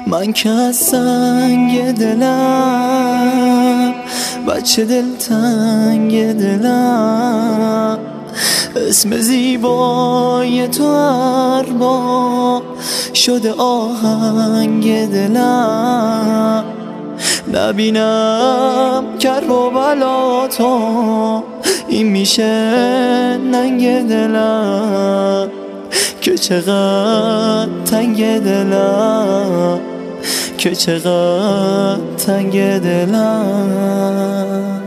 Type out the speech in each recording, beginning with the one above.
من که از سنگ دلم، بچه دلتنگ دلم، اسم زیبای تو ارباب شده آهنگ دلم. نبینم کرب و بلا تو این میشه ننگ دلم، که چقدر تنگ دلم، که چقدر تنگ دلم.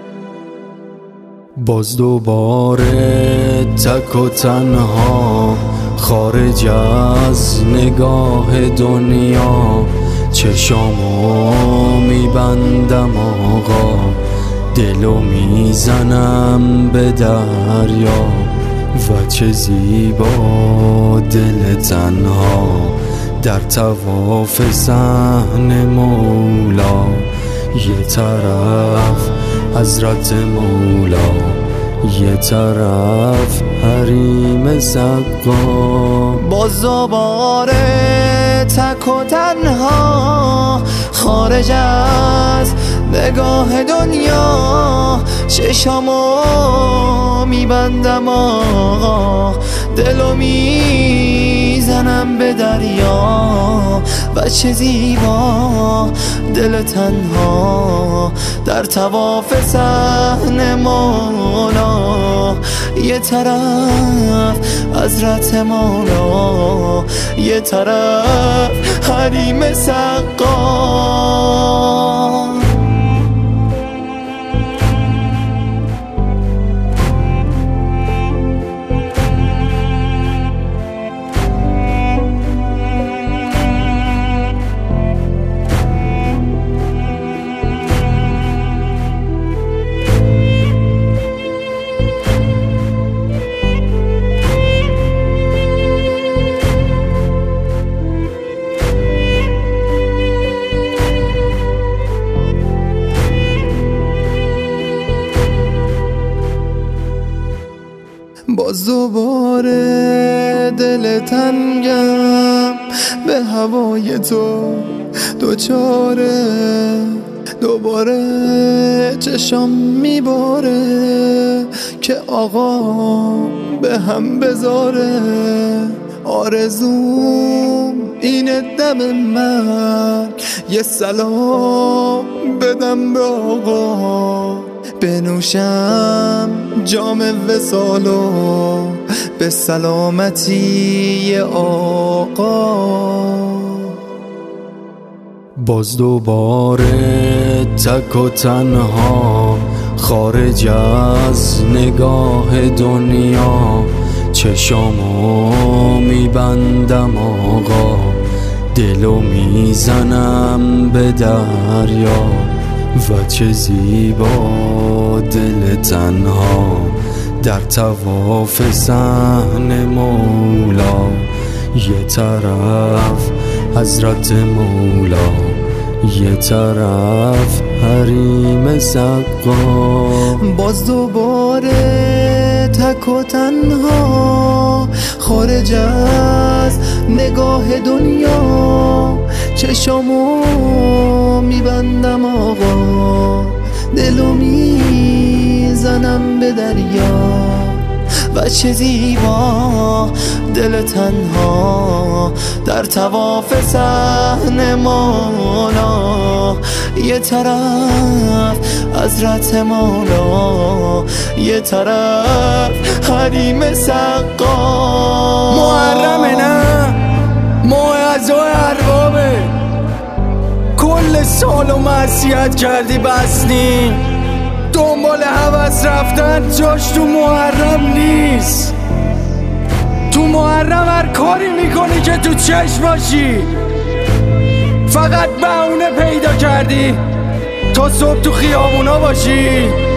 باز دوباره تک و تنها خارج از نگاه دنیا، چشامو میبندم آقا، دلو میزنم به دریا. و چه زیبا دل تنها در طواف صحن مولا، یه طرف حضرت مولا، یه طرف حریم سقا. باز دوباره تک و تنها خارج از نگاه دنیا، چشامو میبندم آقا، دلو میزنم به دریا. و چه زیبا دل تنها در طواف صحن مولا، یه طرف حضرت مولا، یه طرف حریم سقا. باز دوباره دل تنگم به هوای تو دوچاره، دوباره چشم میباره که آقا به هم بذاره. آرزوم اینه دم من یه سلام بدم به آقا، بنوشم جام وصالو به سلامتی آقا. باز دوباره تک و تنها خارج از نگاه دنیا، چشامو میبندم آقا، دلو میزنم به دریا. و چه زیبا دل تنها در طواف صحن مولا، یه طرف حضرت مولا، یه طرف حریم سقا. باز دوباره تک و تنها خارج از نگاه دنیا، چشامو میبندم آقا، دلو میزنم به دریا. و چه زیبا دل تنها در طواف صحن مولا، یه طرف حضرت مولا، یه طرف حریم سقا. محرمه نه موعظه و اربابه، کل سالو معصیت کردی بستی، دنبال هوس رفتن جاش تو محرم نیست. تو محرم هر کاری میکنی که تو چشم باشی، فقط بهونه پیدا کردی تا صبح تو خیابونا باشی.